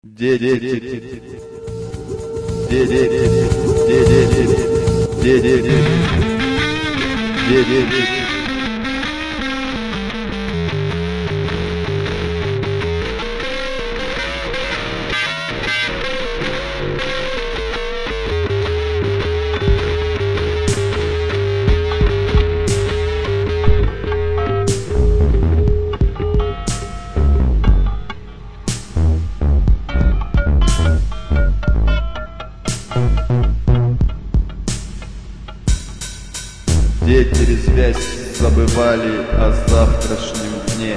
Дети, резвясь, забывали о завтрашнем дне.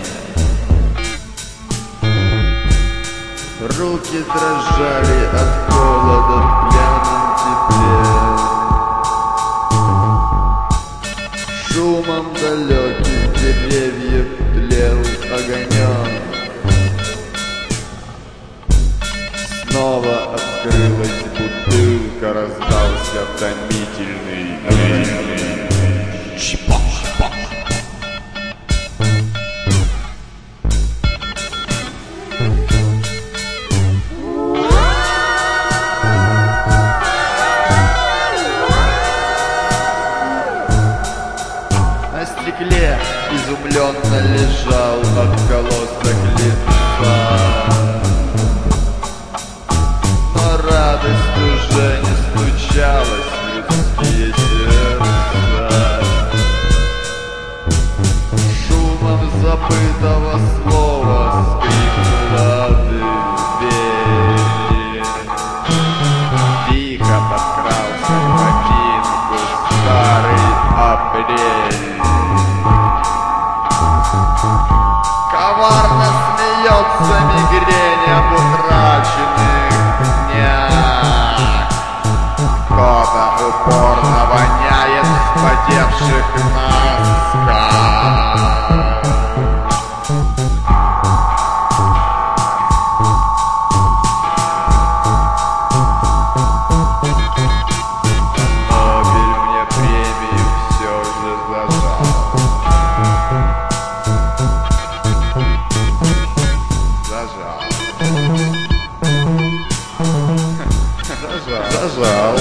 Руки дрожали от холода в пьяном тепле. Шумом далеких деревьев тлел огонек. Снова открылась бутылка, раздался томительный чпок. На стекле изумленно лежал отголосок лица, но радость уже не стучалась в людские сердца. Шумом забытого слова скрипнула дверь. Тихо подкрался в кабинку старый апрель. Коварно смеется мигрень об утраченных днях. Кто-то упорно воняет в вспотевших носках. Нобель мне премию все же зажал. Зажал.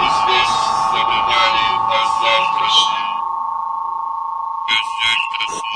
Завтрашнем.